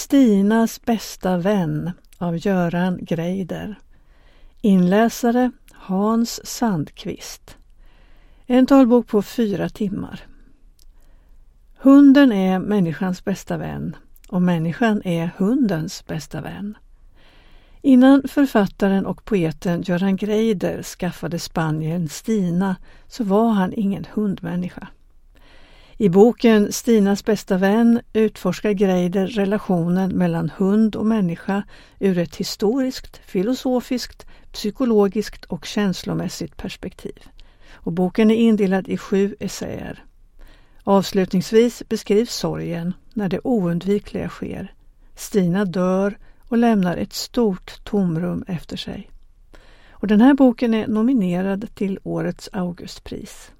Stinas bästa vän av Göran Greider. Inläsare Hans Sandqvist. En talbok på 4 timmar. Hunden är människans bästa vän och människan är hundens bästa vän. Innan författaren och poeten Göran Greider skaffade spanieln Stina så var han ingen hundmänniska. I boken Stinas bästa vän utforskar Greider relationen mellan hund och människa ur ett historiskt, filosofiskt, psykologiskt och känslomässigt perspektiv. Och boken är indelad i 7 essäer. Avslutningsvis beskrivs sorgen när det oundvikliga sker. Stina dör och lämnar ett stort tomrum efter sig. Och den här boken är nominerad till årets Augustpris.